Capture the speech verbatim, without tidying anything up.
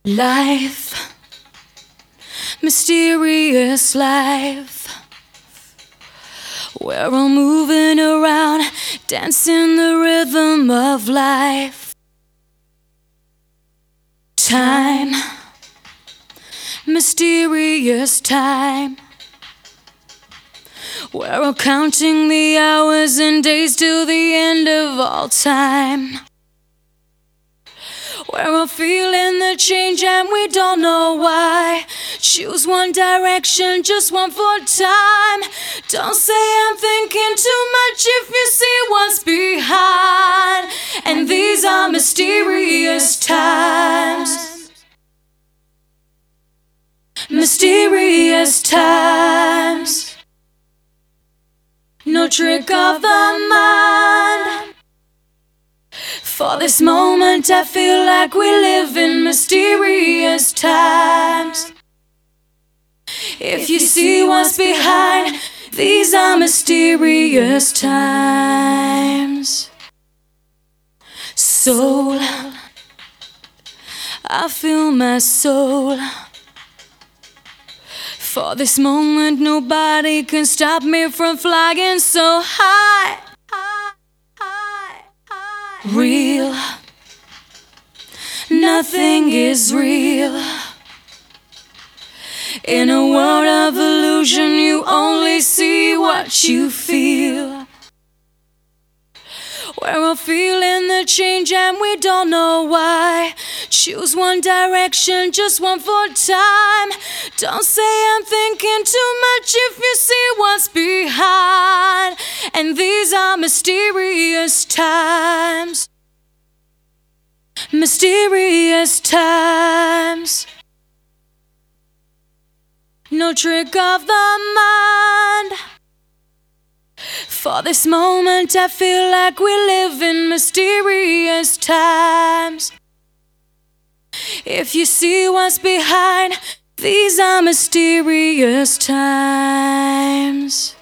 Life, mysterious life. We're all moving around, dancing the rhythm of life. Time, mysterious time. We're all counting the hours and days till the end of all time. We're all feeling the change and we don't know why. Choose one direction, just one for time. Don't say I'm thinking too much if you see what's behind. And these are mysterious times. Mysterious times. No trick of the mind. For this moment I feel like we live in mysterious times. If you see what's behind, these are mysterious times. Soul, I feel my soul. For this moment nobody can stop me from flying so high. Real, nothing is real. In a world of illusion, you only see what you feel. We're all feeling the change and we don't know why. Choose one direction, just one for time. Don't say I'm thinking too much if you see what's behind. And these are mysterious times. Mysterious times. No trick of the mind. For this moment I feel like we live in mysterious times. If you see what's behind, these are mysterious times.